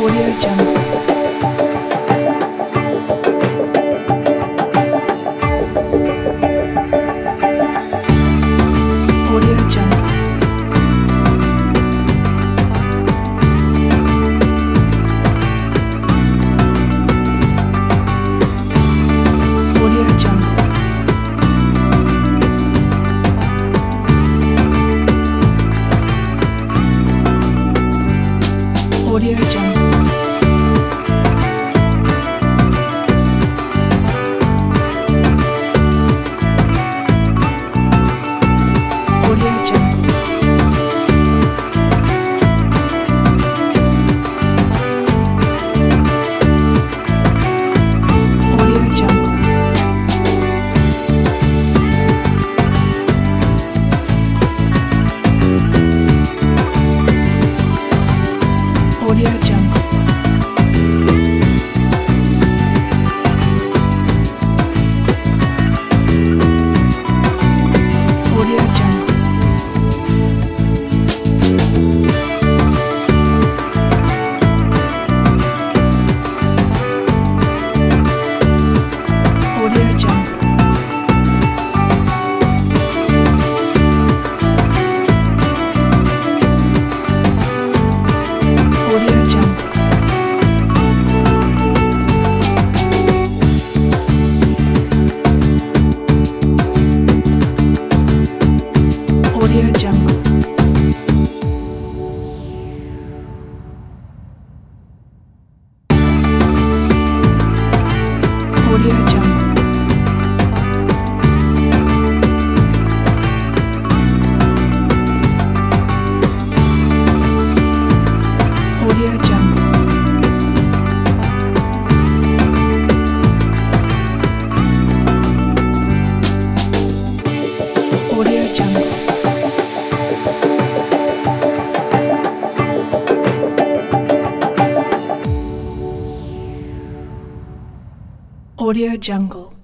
Audio Jungle. Audio Jungle. Audio Jungle. Audio Jungle. Audio Jungle. Audio Jungle. Audio Jungle. Audio Jungle. Audio Jungle. Audio Jungle. Audio Jungle. Audio Jungle. Audio Jungle. Audio Jungle. Audio Jungle.